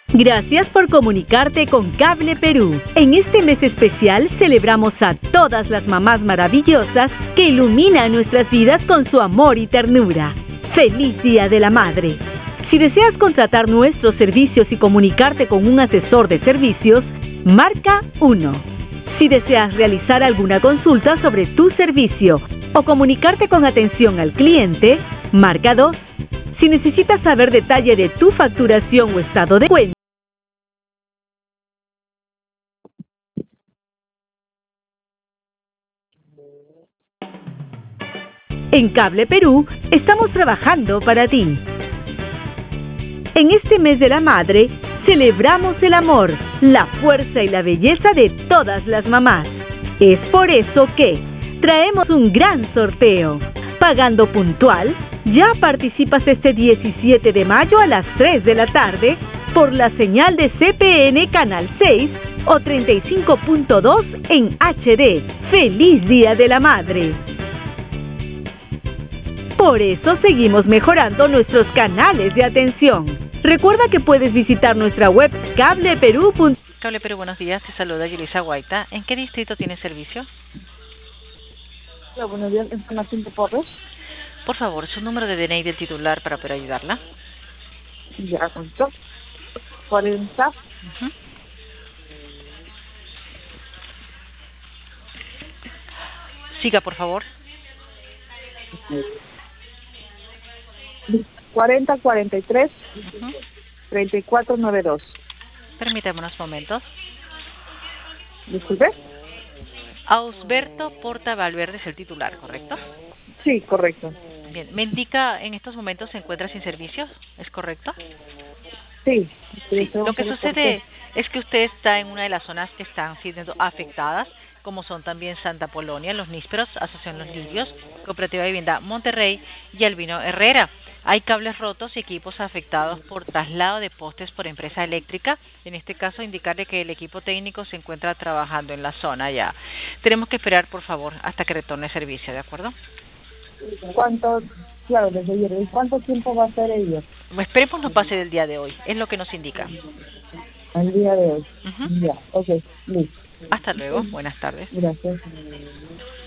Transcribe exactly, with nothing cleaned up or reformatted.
Gracias por comunicarte con Cable Perú. En este mes especial celebramos a todas las mamás maravillosas que iluminan nuestras vidas con su amor y ternura. ¡Feliz Día de la Madre! Si deseas contratar nuestros servicios y comunicarte con un asesor de servicios, marca uno. Si deseas realizar alguna consulta sobre tu servicio o comunicarte con atención al cliente, marca dos. Si necesitas saber detalle de tu facturación o estado de cuenta, en Cable Perú estamos trabajando para ti. En este mes de la madre, celebramos el amor, la fuerza y la belleza de todas las mamás. Es por eso que traemos un gran sorteo. Pagando puntual, ya participas este diecisiete de mayo a las tres de la tarde por la señal de C P N Canal seis o treinta y cinco punto dos en H D. ¡Feliz Día de la Madre! Por eso seguimos mejorando nuestros canales de atención. Recuerda que puedes visitar nuestra web cableperú punto com. Cable Perú, buenos días. Te saluda Yulisa Guaita. ¿En qué distrito tiene servicio? Hola, buenos días. ¿Es Martín de Porres? Por favor, su número de D N I del titular para poder ayudarla. Ya, ¿cuánto? cuarenta. Uh-huh. Siga, por favor. cuarenta, cuarenta y tres, Uh-huh. treinta y cuatro, noventa y dos. Permítame unos momentos. Disculpe. Ausberto Porta Valverde es el titular, ¿correcto? Sí, correcto. Bien, me indica en estos momentos se encuentra sin servicios, ¿es correcto? Sí. Sí. Lo que sucede es que usted está en una de las zonas que están siendo afectadas, como son también Santa Polonia, Los Nísperos, Asociación Los Lirios, Cooperativa de Vivienda Monterrey y Albino Herrera. Hay cables rotos y equipos afectados por traslado de postes por empresa eléctrica. En este caso, indicarle que el equipo técnico se encuentra trabajando en la zona ya. Tenemos que esperar, por favor, hasta que retorne el servicio, ¿de acuerdo? ¿Cuánto? Claro, desde ayer. ¿Y cuánto tiempo va a ser ello? Esperemos no pase del día de hoy, es lo que nos indica. El día de hoy. Uh-huh. Ya, ok, listo. Hasta luego, buenas tardes. Gracias.